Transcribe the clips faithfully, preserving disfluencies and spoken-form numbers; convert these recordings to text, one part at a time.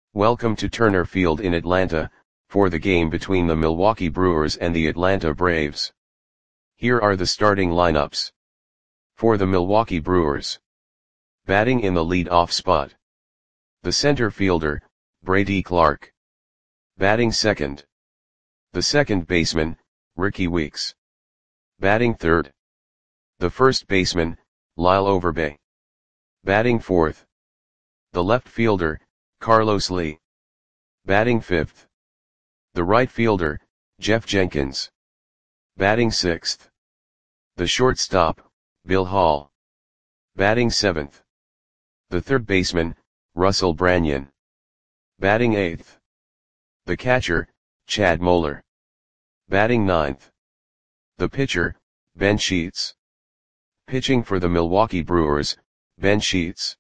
Welcome to Turner Field in Atlanta, for the game between the Milwaukee Brewers and the Atlanta Braves. Here are the starting lineups. For the Milwaukee Brewers. Batting in the lead-off spot. The center fielder, Brady Clark. Batting second. The second baseman, Rickie Weeks. Batting third. The first baseman, Lyle Overbay. Batting fourth. The left fielder, Carlos Lee. Batting fifth. The right fielder, Jeff Jenkins. Batting sixth. The shortstop, Bill Hall. Batting seventh. The third baseman, Russell Branyan. Batting eighth. The catcher, Chad Moeller. Batting ninth. The pitcher, Ben Sheets. Pitching for the Milwaukee Brewers, Ben Sheets.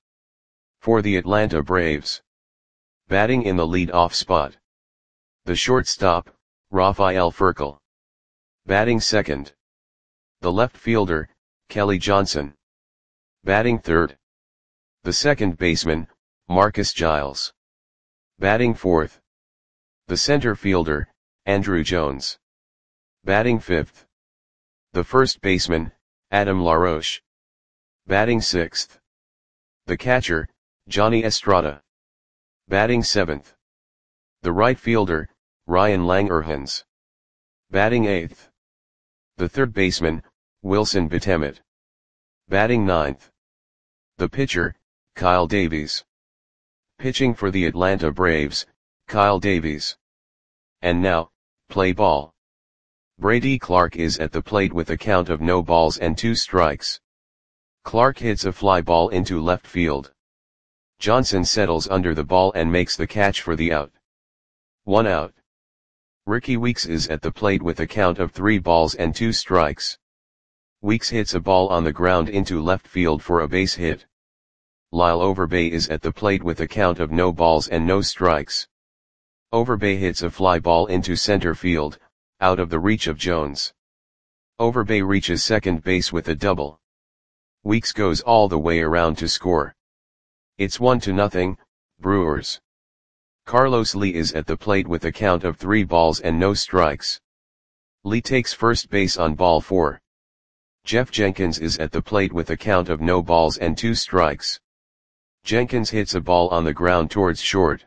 For the Atlanta Braves. Batting in the lead-off spot. The shortstop, Rafael Furcal. Batting second. The left fielder, Kelly Johnson. Batting third. The second baseman, Marcus Giles. Batting fourth. The center fielder, Andruw Jones. Batting fifth. The first baseman, Adam LaRoche. Batting sixth. The catcher, Johnny Estrada. Batting seventh. The right fielder, Ryan Langerhans. Batting eighth. The third baseman, Wilson Betemit. Batting ninth. The pitcher, Kyle Davies. Pitching for the Atlanta Braves, Kyle Davies. And now, play ball. Brady Clark is at the plate with a count of no balls and two strikes. Clark hits a fly ball into left field. Johnson settles under the ball and makes the catch for the out. One out. Rickie Weeks is at the plate with a count of three balls and two strikes. Weeks hits a ball on the ground into left field for a base hit. Lyle Overbay is at the plate with a count of no balls and no strikes. Overbay hits a fly ball into center field, out of the reach of Jones. Overbay reaches second base with a double. Weeks goes all the way around to score. It's one to nothing, Brewers. Carlos Lee is at the plate with a count of three balls and no strikes. Lee takes first base on ball four. Jeff Jenkins is at the plate with a count of no balls and two strikes. Jenkins hits a ball on the ground towards short.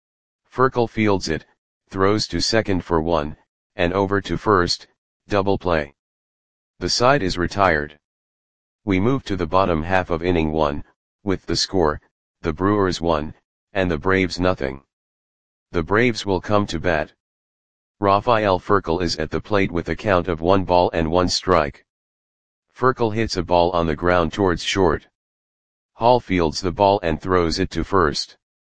Furcal fields it, throws to second for one, and over to first, double play. The side is retired. We move to the bottom half of inning one, with the score, the Brewers one, and the Braves nothing. The Braves will come to bat. Rafael Furcal is at the plate with a count of one ball and one strike. Furcal hits a ball on the ground towards short. Hall fields the ball and throws it to first.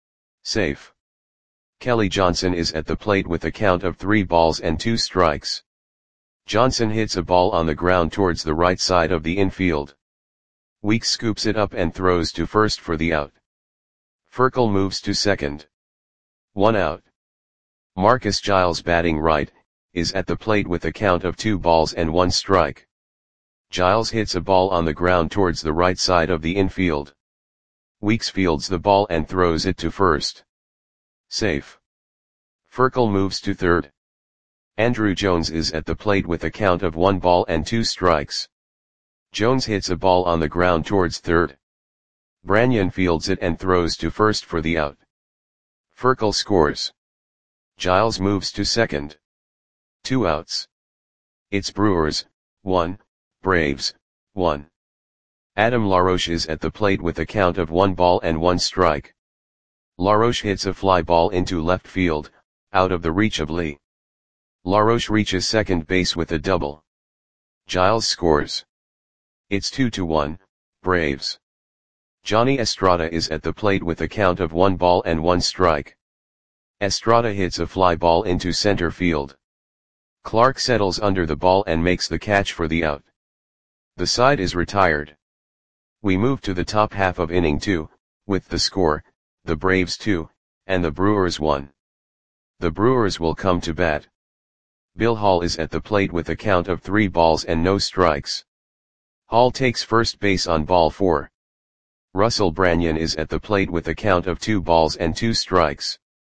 Safe. Kelly Johnson is at the plate with a count of three balls and two strikes. Johnson hits a ball on the ground towards the right side of the infield. Weeks scoops it up and throws to first for the out. Furcal moves to second. One out. Marcus Giles, batting right, is at the plate with a count of two balls and one strike. Giles hits a ball on the ground towards the right side of the infield. Weeks fields the ball and throws it to first. Safe. Furcal moves to third. Andruw Jones is at the plate with a count of one ball and two strikes. Jones hits a ball on the ground towards third. Branyan fields it and throws to first for the out. Furcal scores. Giles moves to second. Two outs. It's Brewers, one, Braves, one. Adam LaRoche is at the plate with a count of one ball and one strike. LaRoche hits a fly ball into left field, out of the reach of Lee. LaRoche reaches second base with a double. Giles scores. It's two to one, Braves. Johnny Estrada is at the plate with a count of one ball and one strike. Estrada hits a fly ball into center field. Clark settles under the ball and makes the catch for the out. The side is retired. We move to the top half of inning two, with the score, the Braves two, and the Brewers one. The Brewers will come to bat. Bill Hall is at the plate with a count of three balls and no strikes. Hall takes first base on ball four. Russell Branyan is at the plate with a count of two balls and two strikes.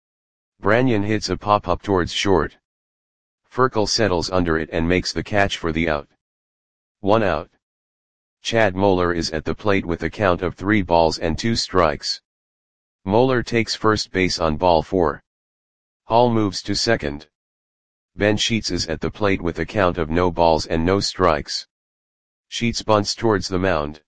Branyan hits a pop-up towards short. Furkel settles under it and makes the catch for the out. One out. Chad Moeller is at the plate with a count of three balls and two strikes. Moeller takes first base on ball four. Hall moves to second. Ben Sheets is at the plate with a count of no balls and no strikes. Sheets bunts towards the mound.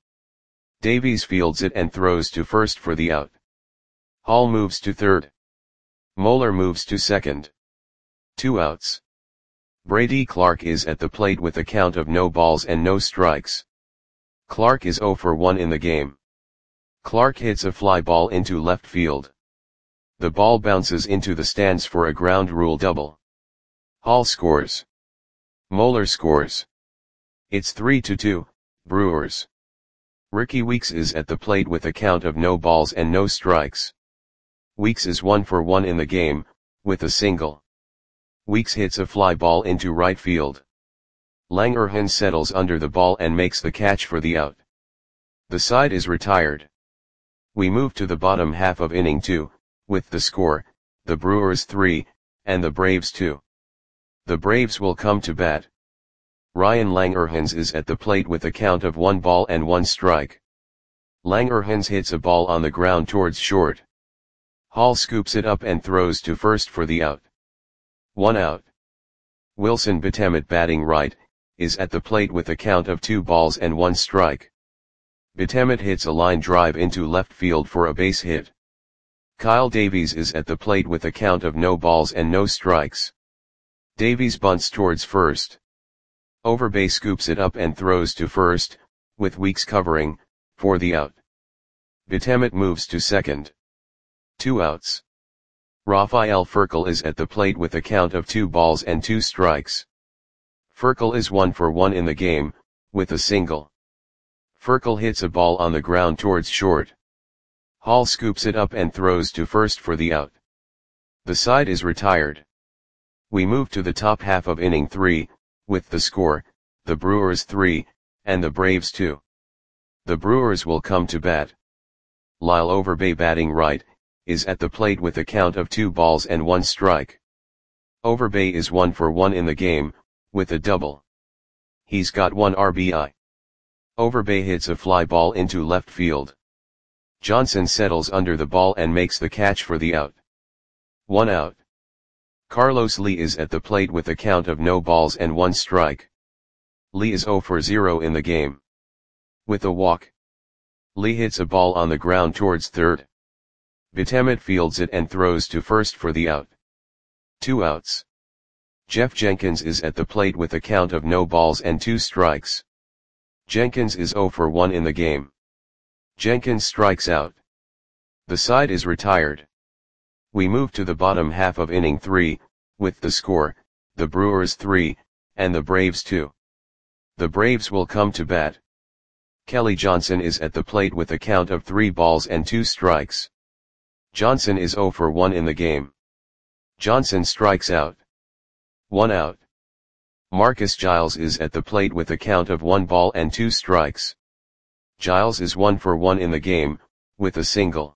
Davies fields it and throws to first for the out. Hall moves to third. Moeller moves to second. Two outs. Brady Clark is at the plate with a count of no balls and no strikes. Clark is oh for one in the game. Clark hits a fly ball into left field. The ball bounces into the stands for a ground rule double. Hall scores. Moeller scores. It's three to two, Brewers. Ricky Weeks is at the plate with a count of no balls and no strikes. Weeks is one for one in the game, with a single. Weeks hits a fly ball into right field. Langerhans settles under the ball and makes the catch for the out. The side is retired. We move to the bottom half of inning two, with the score, the Brewers three, and the Braves two. The Braves will come to bat. Ryan Langerhans is at the plate with a count of one ball and one strike. Langerhans hits a ball on the ground towards short. Hall scoops it up and throws to first for the out. One out. Wilson Betemet, batting right, is at the plate with a count of two balls and one strike. Betemet hits a line drive into left field for a base hit. Kyle Davies is at the plate with a count of no balls and no strikes. Davies bunts towards first. Overbay scoops it up and throws to first, with Weeks covering, for the out. Betemet moves to second. Two outs. Rafael Furkel is at the plate with a count of two balls and two strikes. Furkel is one for one in the game, with a single. Furkel hits a ball on the ground towards short. Hall scoops it up and throws to first for the out. The side is retired. We move to the top half of inning three, with the score, the Brewers three, and the Braves two. The Brewers will come to bat. Lyle Overbay, batting right, is at the plate with a count of two balls and one strike. Overbay is one for one in the game, with a double. He's got one R B I. Overbay hits a fly ball into left field. Johnson settles under the ball and makes the catch for the out. One out. Carlos Lee is at the plate with a count of no balls and one strike. Lee is oh for zero in the game. With a walk. Lee hits a ball on the ground towards third. Betemet fields it and throws to first for the out. Two outs. Jeff Jenkins is at the plate with a count of no balls and two strikes. Jenkins is oh for one in the game. Jenkins strikes out. The side is retired. We move to the bottom half of inning three, with the score, the Brewers three, and the Braves two. The Braves will come to bat. Kelly Johnson is at the plate with a count of three balls and two strikes. Johnson is oh for one in the game. Johnson strikes out. One out. Marcus Giles is at the plate with a count of one ball and two strikes. Giles is one for one in the game, with a single.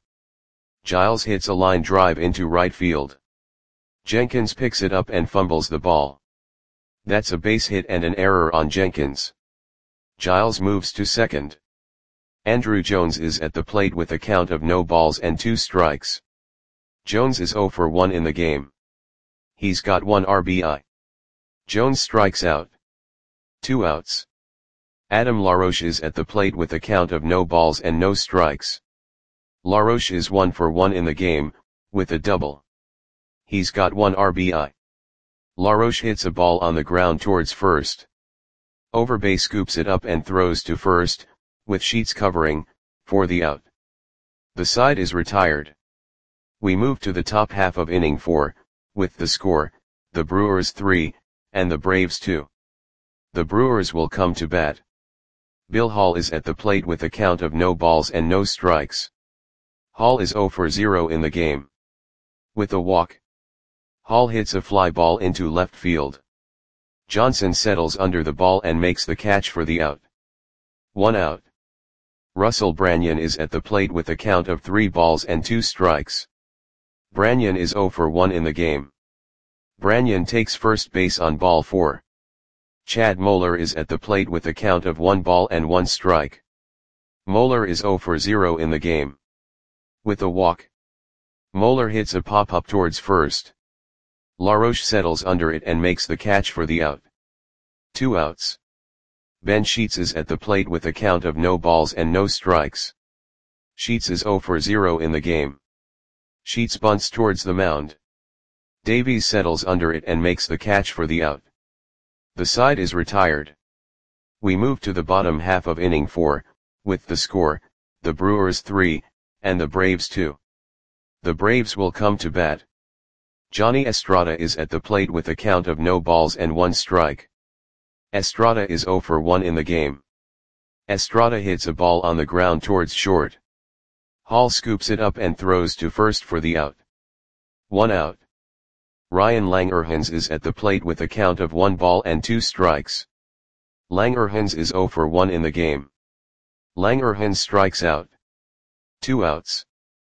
Giles hits a line drive into right field. Jenkins picks it up and fumbles the ball. That's a base hit and an error on Jenkins. Giles moves to second. Andrew Jones is at the plate with a count of no balls and two strikes. Jones is oh for one in the game. He's got one R B I. Jones strikes out. Two outs. Adam LaRoche is at the plate with a count of no balls and no strikes. LaRoche is one for one in the game, with a double. He's got one R B I. LaRoche hits a ball on the ground towards first. Overbay scoops it up and throws to first, with Sheets covering, for the out. The side is retired. We move to the top half of inning four, with the score, the Brewers three, and the Braves two. The Brewers will come to bat. Bill Hall is at the plate with a count of no balls and no strikes. Hall is oh for zero in the game. With a walk. Hall hits a fly ball into left field. Johnson settles under the ball and makes the catch for the out. One out. Russell Branyan is at the plate with a count of three balls and two strikes. Branyan is zero for one in the game. Branyan takes first base on ball four. Chad Moeller is at the plate with a count of one ball and one strike. Moeller is zero for zero in the game. With a walk, Moeller hits a pop-up towards first. LaRoche settles under it and makes the catch for the out. Two outs. Ben Sheets is at the plate with a count of no balls and no strikes. Sheets is zero for zero in the game. Sheets bunts towards the mound. Davies settles under it and makes the catch for the out. The side is retired. We move to the bottom half of inning four, with the score, the Brewers three, and the Braves two. The Braves will come to bat. Johnny Estrada is at the plate with a count of no balls and one strike. Estrada is zero for one in the game. Estrada hits a ball on the ground towards short. Hall scoops it up and throws to first for the out. One out. Ryan Langerhans is at the plate with a count of one ball and two strikes. Langerhans is zero for one in the game. Langerhans strikes out. Two outs.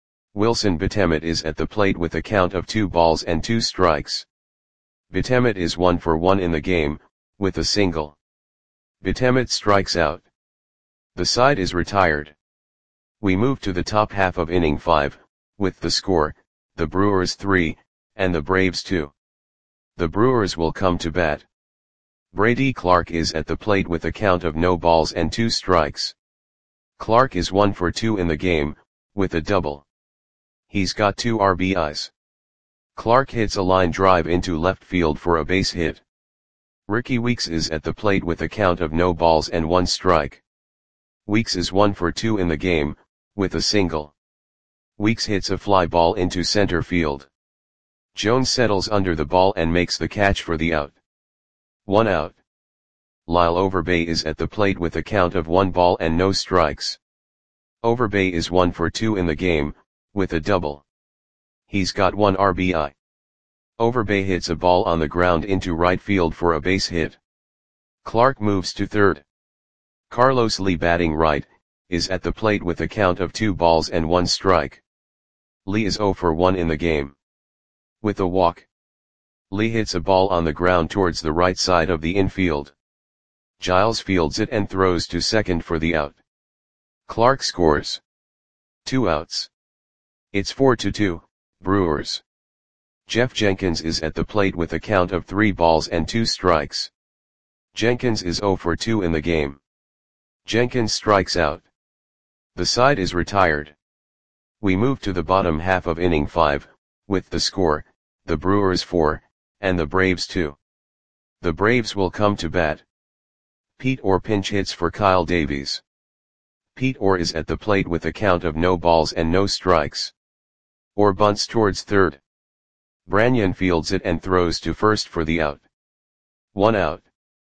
Wilson Betemet is at the plate with a count of two balls and two strikes. Betemet is one for one in the game, with a single. Betemet strikes out. The side is retired. We move to the top half of inning five, with the score, the Brewers three, and the Braves two. The Brewers will come to bat. Brady Clark is at the plate with a count of no balls and two strikes. Clark is one for two in the game, with a double. He's got two R B Is. Clark hits a line drive into left field for a base hit. Ricky Weeks is at the plate with a count of no balls and one strike. Weeks is one for two in the game, with a single. Weeks hits a fly ball into center field. Jones settles under the ball and makes the catch for the out. One out. Lyle Overbay is at the plate with a count of one ball and no strikes. Overbay is one for two in the game, with a double. He's got one R B I. Overbay hits a ball on the ground into right field for a base hit. Clark moves to third. Carlos Lee, batting right, is at the plate with a count of two balls and one strike. Lee is zero for one in the game. With a walk, Lee hits a ball on the ground towards the right side of the infield. Giles fields it and throws to second for the out. Clark scores. Two outs. It's four to two, Brewers. Jeff Jenkins is at the plate with a count of three balls and two strikes. Jenkins is zero for two in the game. Jenkins strikes out. The side is retired. We move to the bottom half of inning five, with the score, the Brewers four, and the Braves two. The Braves will come to bat. Pete Orr pinch hits for Kyle Davies. Pete Orr is at the plate with a count of no balls and no strikes. Orr bunts towards third. Branyan fields it and throws to first for the out. One out.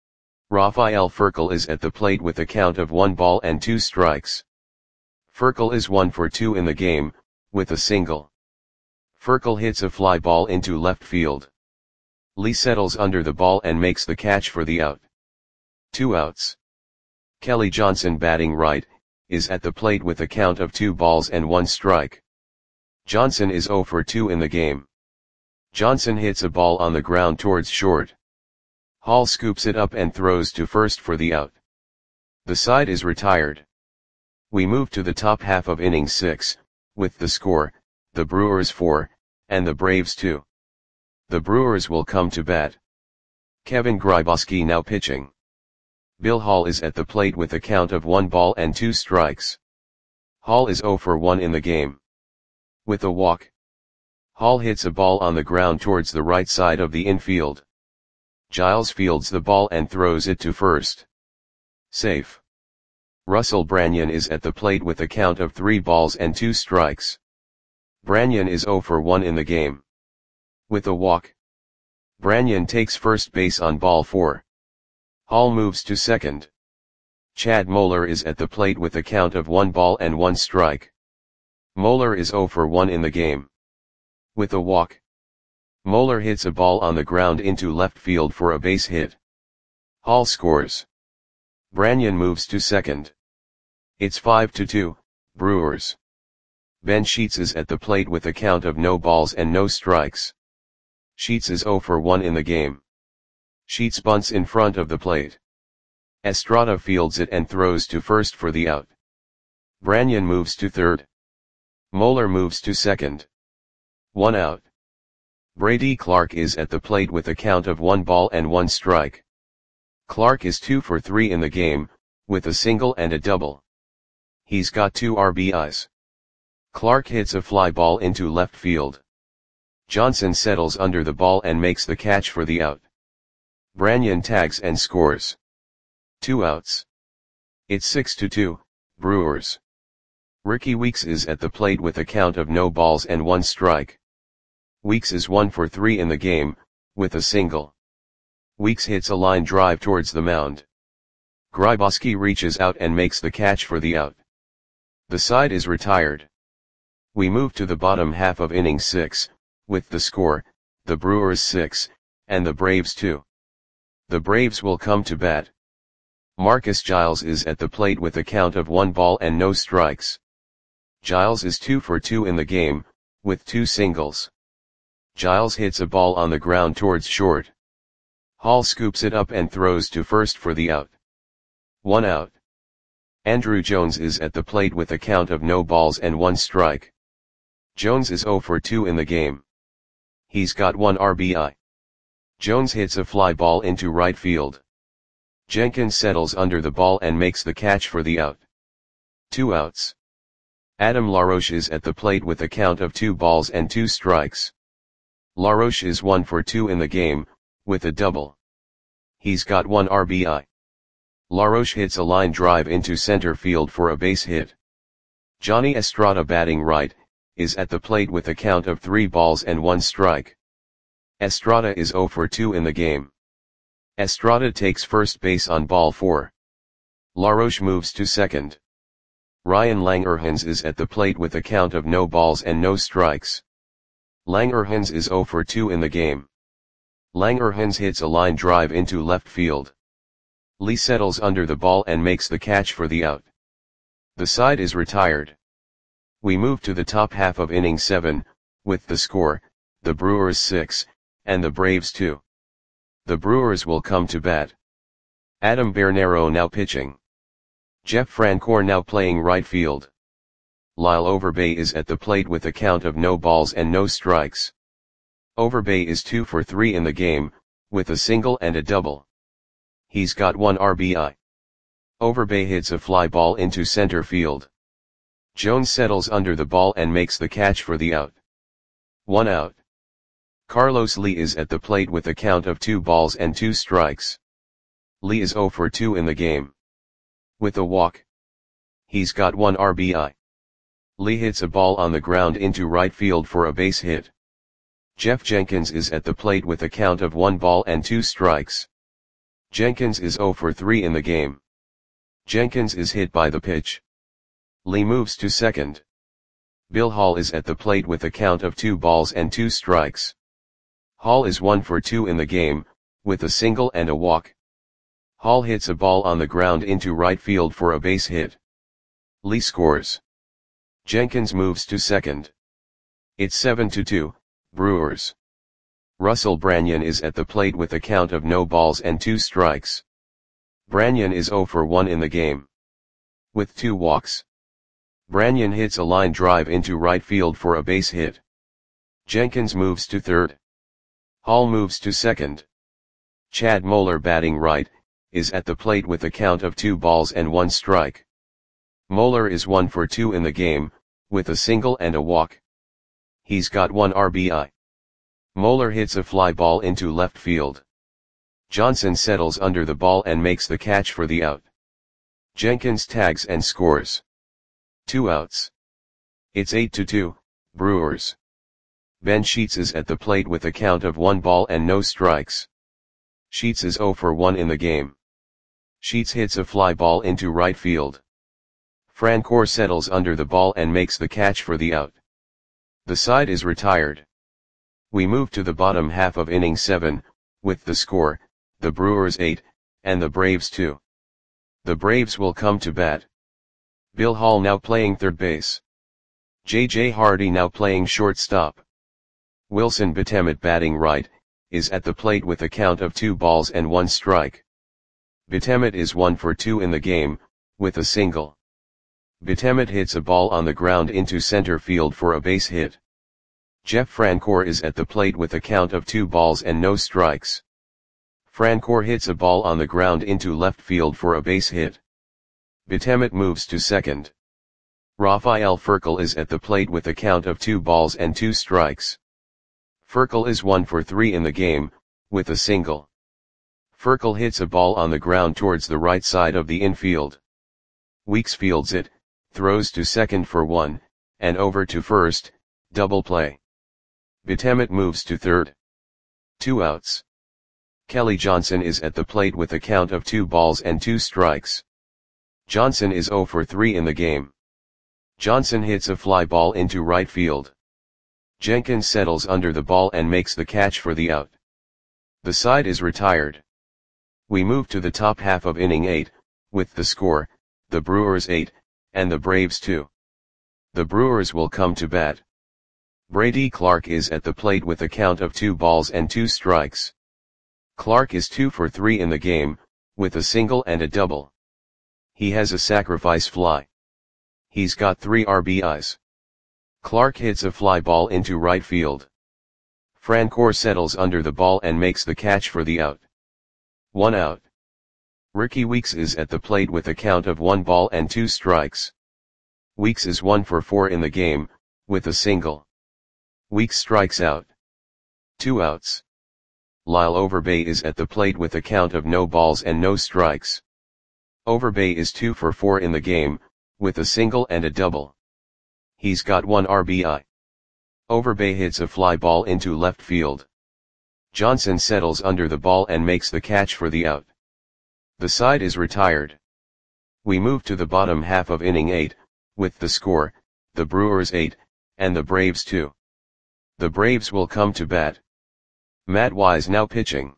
Rafael Furcal is at the plate with a count of one ball and two strikes. Furcal is one for two in the game, with a single. Furcal hits a fly ball into left field. Lee settles under the ball and makes the catch for the out. Two outs. Kelly Johnson, batting right, is at the plate with a count of two balls and one strike. Johnson is zero for two in the game. Johnson hits a ball on the ground towards short. Hall scoops it up and throws to first for the out. The side is retired. We move to the top half of inning six, with the score, the Brewers four, and the Braves two. The Brewers will come to bat. Kevin Grybauski now pitching. Bill Hall is at the plate with a count of one ball and two strikes. Hall is zero for one in the game. With a walk, Hall hits a ball on the ground towards the right side of the infield. Giles fields the ball and throws it to first. Safe. Russell Branyan is at the plate with a count of three balls and two strikes. Branyan is zero for one in the game. With a walk, Branyan takes first base on ball four. Hall moves to second. Chad Moeller is at the plate with a count of one ball and one strike. Moeller is zero for one in the game. With a walk, Moeller hits a ball on the ground into left field for a base hit. Hall scores. Branyan moves to second. It's five to two, Brewers. Ben Sheets is at the plate with a count of no balls and no strikes. Sheets is zero for one in the game. Sheets bunts in front of the plate. Estrada fields it and throws to first for the out. Branyan moves to third. Moeller moves to second. One out. Brady Clark is at the plate with a count of one ball and one strike. Clark is two for three in the game, with a single and a double. He's got two R B Is. Clark hits a fly ball into left field. Johnson settles under the ball and makes the catch for the out. Branyan tags and scores. Two outs. It's six to two, Brewers. Ricky Weeks is at the plate with a count of no balls and one strike. Weeks is one for three in the game, with a single. Weeks hits a line drive towards the mound. Gryboski reaches out and makes the catch for the out. The side is retired. We move to the bottom half of inning six, with the score, the Brewers six, and the Braves two. The Braves will come to bat. Marcus Giles is at the plate with a count of one ball and no strikes. Giles is two for two in the game, with two singles. Giles hits a ball on the ground towards short. Hall scoops it up and throws to first for the out. One out. Andruw Jones is at the plate with a count of no balls and one strike. Jones is zero for two in the game. He's got one R B I. Jones hits a fly ball into right field. Jenkins settles under the ball and makes the catch for the out. Two outs. Adam LaRoche is at the plate with a count of two balls and two strikes. LaRoche is one for two in the game, with a double. He's got one R B I. LaRoche hits a line drive into center field for a base hit. Johnny Estrada, batting right, is at the plate with a count of three balls and one strike. Estrada is zero for two in the game. Estrada takes first base on ball four. LaRoche moves to second. Ryan Langerhans is at the plate with a count of no balls and no strikes. Langerhans is zero for two in the game. Langerhans hits a line drive into left field. Lee settles under the ball and makes the catch for the out. The side is retired. We move to the top half of inning seven, with the score, the Brewers six, and the Braves two. The Brewers will come to bat. Adam Bernero now pitching. Jeff Francoeur now playing right field. Lyle Overbay is at the plate with a count of no balls and no strikes. Overbay is two for three in the game, with a single and a double. He's got one R B I. Overbay hits a fly ball into center field. Jones settles under the ball and makes the catch for the out. One out. Carlos Lee is at the plate with a count of two balls and two strikes. Lee is zero for two in the game. With a walk. He's got one R B I. Lee hits a ball on the ground into right field for a base hit. Jeff Jenkins is at the plate with a count of one ball and two strikes. Jenkins is zero for three in the game. Jenkins is hit by the pitch. Lee moves to second. Bill Hall is at the plate with a count of two balls and two strikes. Hall is one for two in the game, with a single and a walk. Hall hits a ball on the ground into right field for a base hit. Lee scores. Jenkins moves to second. It's seven to two, Brewers. Russell Branyan is at the plate with a count of no balls and two strikes. Branyan is zero for one in the game. With two walks. Branyan hits a line drive into right field for a base hit. Jenkins moves to third. Hall moves to second. Chad Moeller, batting right, is at the plate with a count of two balls and one strike. Moeller is one for two in the game, with a single and a walk. He's got one R B I. Moeller hits a fly ball into left field. Johnson settles under the ball and makes the catch for the out. Jenkins tags and scores. Two outs. It's eight to two, Brewers. Ben Sheets is at the plate with a count of one ball and no strikes. Sheets is zero for one in the game. Sheets hits a fly ball into right field. Francoeur settles under the ball and makes the catch for the out. The side is retired. We move to the bottom half of inning seven, with the score, the Brewers eight, and the Braves two. The Braves will come to bat. Bill Hall now playing third base. J J Hardy now playing shortstop. Wilson Betemet batting right, is at the plate with a count of two balls and one strike. Betemet is one for two in the game, with a single. Betemet hits a ball on the ground into center field for a base hit. Jeff Francoeur is at the plate with a count of two balls and no strikes. Francoeur hits a ball on the ground into left field for a base hit. Betemet moves to second. Rafael Furcal is at the plate with a count of two balls and two strikes. Furcal is one for three in the game, with a single. Furcal hits a ball on the ground towards the right side of the infield. Weeks fields it, throws to second for one, and over to first, double play. Betemet moves to third. Two outs. Kelly Johnson is at the plate with a count of two balls and two strikes. Johnson is zero for three in the game. Johnson hits a fly ball into right field. Jenkins settles under the ball and makes the catch for the out. The side is retired. We move to the top half of inning eight, with the score, the Brewers eight, and the Braves two. The Brewers will come to bat. Brady Clark is at the plate with a count of two balls and two strikes. Clark is two for three in the game, with a single and a double. He has a sacrifice fly. He's got three R B Is. Clark hits a fly ball into right field. Francoeur settles under the ball and makes the catch for the out. One out. Ricky Weeks is at the plate with a count of one ball and two strikes. Weeks is one for four in the game, with a single. Weeks strikes out. Two outs. Lyle Overbay is at the plate with a count of no balls and no strikes. Overbay is two for four in the game, with a single and a double. He's got one R B I. Overbay hits a fly ball into left field. Johnson settles under the ball and makes the catch for the out. The side is retired. We move to the bottom half of inning eight, with the score, the Brewers eight, and the Braves two. The Braves will come to bat. Matt Wise now pitching.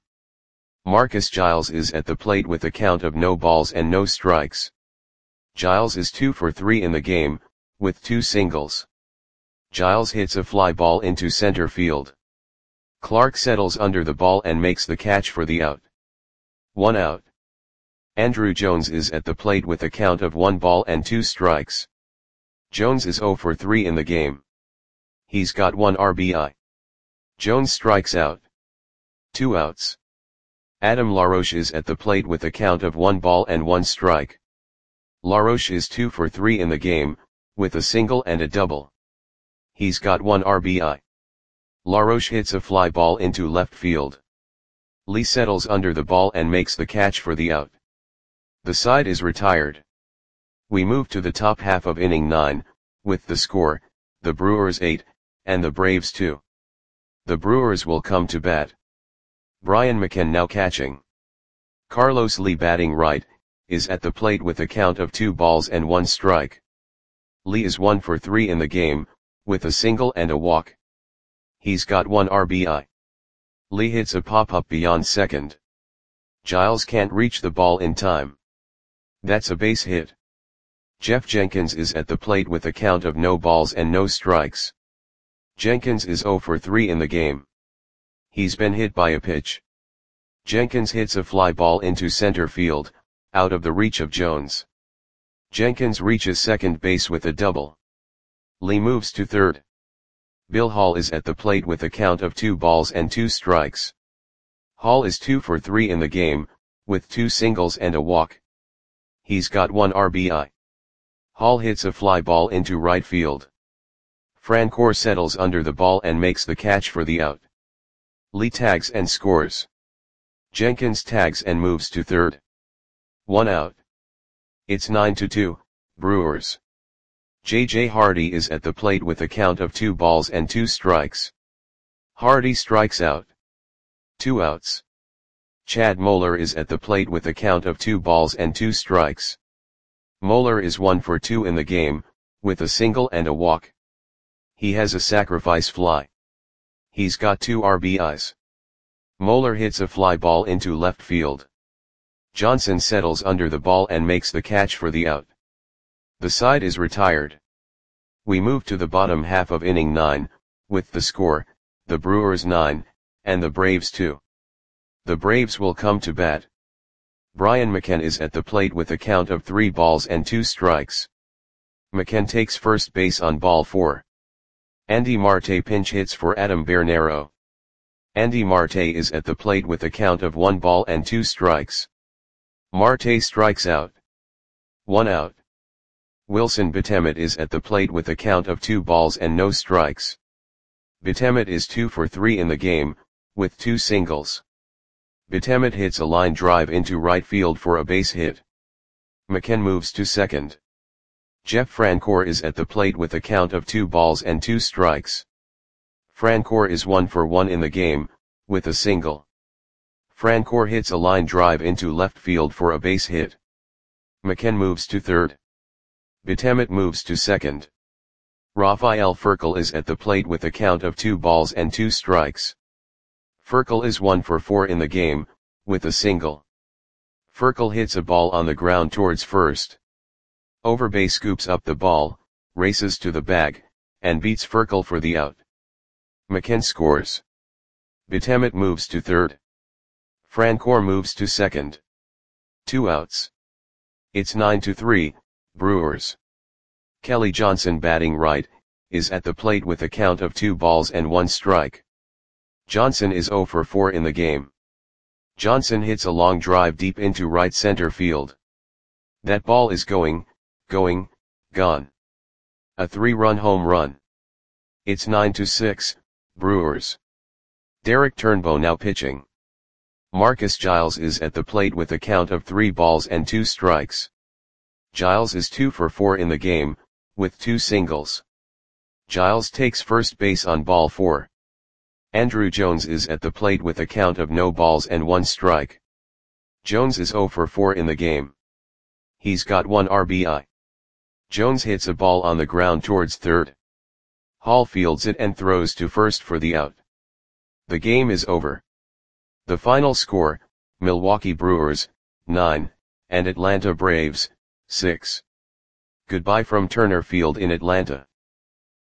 Marcus Giles is at the plate with a count of no balls and no strikes. Giles is two for three in the game, with two singles. Giles hits a fly ball into center field. Clark settles under the ball and makes the catch for the out. One out. Andrew Jones is at the plate with a count of one ball and two strikes. Jones is zero for three in the game. He's got one R B I. Jones strikes out. Two outs. Adam LaRoche is at the plate with a count of one ball and one strike. LaRoche is two for three in the game, with a single and a double. He's got one R B I. LaRoche hits a fly ball into left field. Lee settles under the ball and makes the catch for the out. The side is retired. We move to the top half of inning nine, with the score, the Brewers eight, and the Braves two. The Brewers will come to bat. Brian McCann now catching. Carlos Lee batting right, is at the plate with a count of two balls and one strike. Lee is one for three in the game, with a single and a walk. He's got one R B I. Lee hits a pop-up beyond second. Giles can't reach the ball in time. That's a base hit. Jeff Jenkins is at the plate with a count of no balls and no strikes. Jenkins is zero for three in the game. He's been hit by a pitch. Jenkins hits a fly ball into center field, out of the reach of Jones. Jenkins reaches second base with a double. Lee moves to third. Bill Hall is at the plate with a count of two balls and two strikes. Hall is two for three in the game, with two singles and a walk. He's got one R B I. Hall hits a fly ball into right field. Francoeur settles under the ball and makes the catch for the out. Lee tags and scores. Jenkins tags and moves to third. One out. It's nine to two, Brewers. J J Hardy is at the plate with a count of two balls and two strikes. Hardy strikes out. Two outs. Chad Moeller is at the plate with a count of two balls and two strikes. Moeller is one for two in the game, with a single and a walk. He has a sacrifice fly. He's got two R B Is. Moeller hits a fly ball into left field. Johnson settles under the ball and makes the catch for the out. The side is retired. We move to the bottom half of inning nine, with the score, the Brewers nine, and the Braves two. The Braves will come to bat. Brian McCann is at the plate with a count of three balls and two strikes. McCann takes first base on ball four. Andy Marte pinch hits for Adam Bernero. Andy Marte is at the plate with a count of one ball and two strikes. Marte strikes out. One out. Wilson Betemet is at the plate with a count of two balls and no strikes. Betemet is two for three in the game, with two singles. Betemet hits a line drive into right field for a base hit. McCann moves to second. Jeff Francoeur is at the plate with a count of two balls and two strikes. Francoeur is one for one in the game, with a single. Francoeur hits a line drive into left field for a base hit. McCann moves to third. Betemet moves to second. Rafael Furcal is at the plate with a count of two balls and two strikes. Furcal is one for four in the game, with a single. Furcal hits a ball on the ground towards first. Overbay scoops up the ball, races to the bag, and beats Furcal for the out. McCann scores. Betemet moves to third. Francoeur moves to second. Two outs. It's nine to three, Brewers. Kelly Johnson, batting right, is at the plate with a count of two balls and one strike. Johnson is zero for four in the game. Johnson hits a long drive deep into right center field. That ball is going, going, gone. A three-run home run. It's nine to six, Brewers. Derek Turnbow now pitching. Marcus Giles is at the plate with a count of three balls and two strikes. Giles is two for four in the game, with two singles. Giles takes first base on ball four. Andruw Jones is at the plate with a count of no balls and one strike. Jones is zero for four in the game. He's got one R B I. Jones hits a ball on the ground towards third. Hall fields it and throws to first for the out. The game is over. The final score, Milwaukee Brewers, nine, and Atlanta Braves, six. Goodbye from Turner Field in Atlanta.